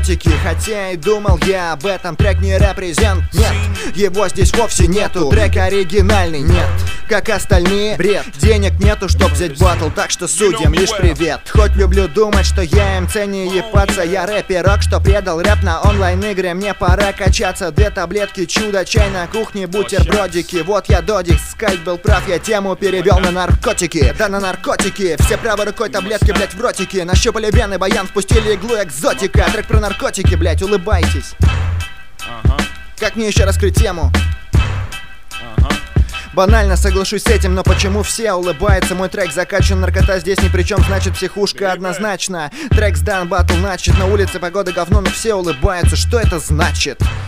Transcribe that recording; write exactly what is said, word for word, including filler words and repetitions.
наркотики. Хотя и думал я об этом, трек не репрезент. Нет, его здесь вовсе нету. Трек оригинальный, нет, как остальные, бред. Денег нету, чтоб взять батл, так что судьям лишь привет. Хоть люблю думать, что я эм цэ не ебаться, я рэперок, что предал рэп на онлайн-игре. Мне пора качаться, две таблетки, чудо, чай на кухне, бутербродики. Вот я додик, скайп был прав, я тему перевел на наркотики. Да на наркотики, все правой рукой таблетки, блять, в ротики. Нащупали вены, баян, впустили иглу, экзотика. Трек про наркотики, блять, улыбайтесь. Ага. Как мне еще раскрыть тему? Ага. Банально соглашусь с этим, но почему все улыбаются? Мой трек закачан, наркота здесь ни при чем, значит психушка однозначно. Трек сдан, батл начат, на улице погода говно, но все улыбаются, что это значит?